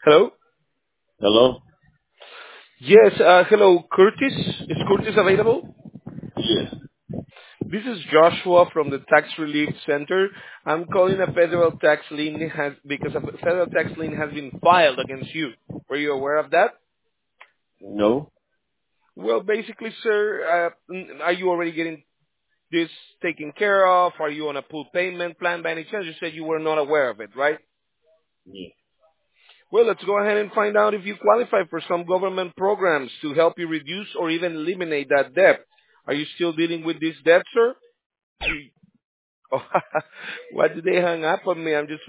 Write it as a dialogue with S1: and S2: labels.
S1: Hello?
S2: Hello?
S1: Yes, hello, Curtis. Is Curtis available?
S2: Yes.
S1: This is Joshua from the Tax Relief Center. I'm calling a federal tax lien because a federal tax lien has been filed against you. Were you aware of that?
S2: No?
S1: Well, basically, sir, are you already getting this taken care of? Are you on a full payment plan by any chance? You said you were not aware of it, right?
S2: Yes.
S1: Well, let's go ahead and find out if you qualify for some government programs to help you reduce or even eliminate that debt. Are you still dealing with this debt, sir? Oh, why did they hang up on me? I'm just